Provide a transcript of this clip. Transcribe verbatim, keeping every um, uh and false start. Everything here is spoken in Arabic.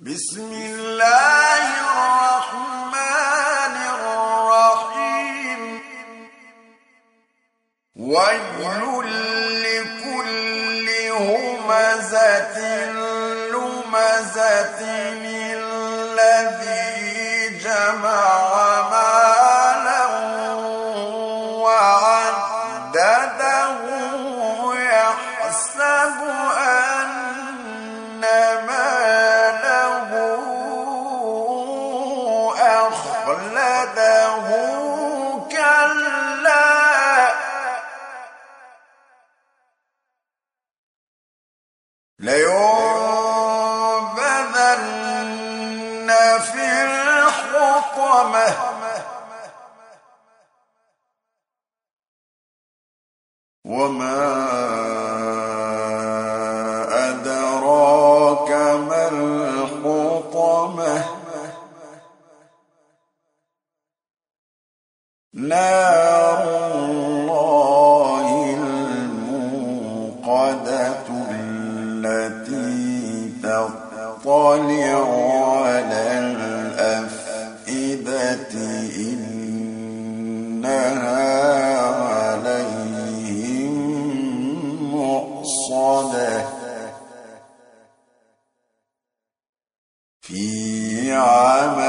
بسم الله الرحمن الرحيم ويل لكل همزة لمزة الذي جمع مالا وعدده يحسب أن ماله أخلده كلا لينبذن في الحطمة وما أدراك ما الحطمة نار الله الموقدة التي تطلع على الأفئدة إنها عليهم مؤصدة في عمد